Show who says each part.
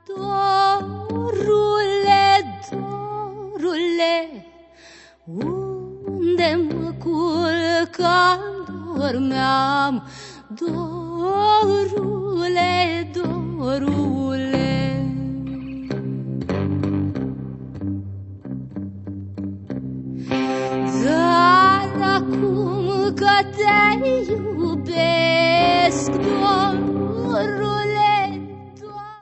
Speaker 1: Dorule, dorule, unde mă culcam, dormeam, dorule, dorule. Dar acum că te iubesc, dorule,